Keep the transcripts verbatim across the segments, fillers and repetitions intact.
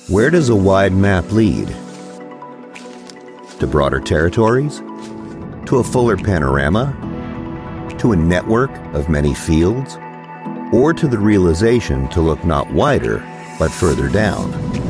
Where does a wide map lead? To broader territories? To a fuller panorama? To a network of many fields? Or to the realization to look not wider, but further down?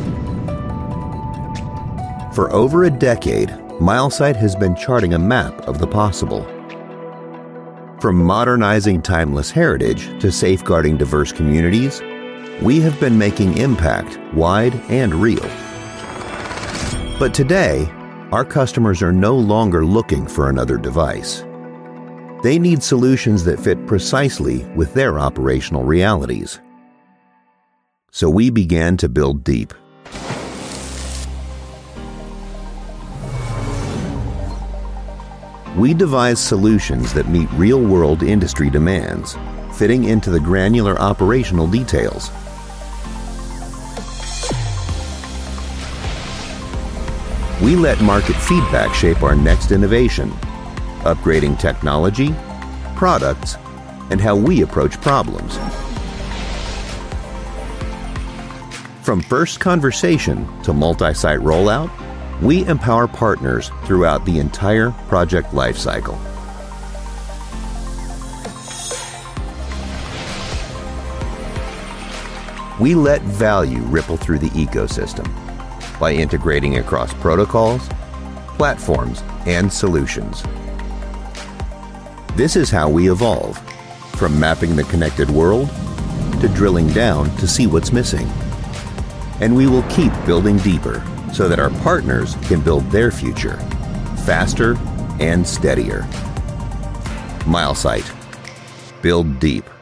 For over a decade, MileSight has been charting a map of the possible. From modernizing timeless heritage to safeguarding diverse communities, we have been making impact wide and real. But today, our customers are no longer looking for another device. They need solutions that fit precisely with their operational realities. So we began to build deep. We devise solutions that meet real-world industry demands, fitting into the granular operational details. We let market feedback shape our next innovation, upgrading technology, products, and how we approach problems. From first conversation to multi-site rollout, we empower partners throughout the entire project lifecycle. We let value ripple through the ecosystem by integrating across protocols, platforms, and solutions. This is how we evolve, from mapping the connected world to drilling down to see what's missing. And we will keep building deeper so that our partners can build their future faster and steadier. MileSight. Build deep.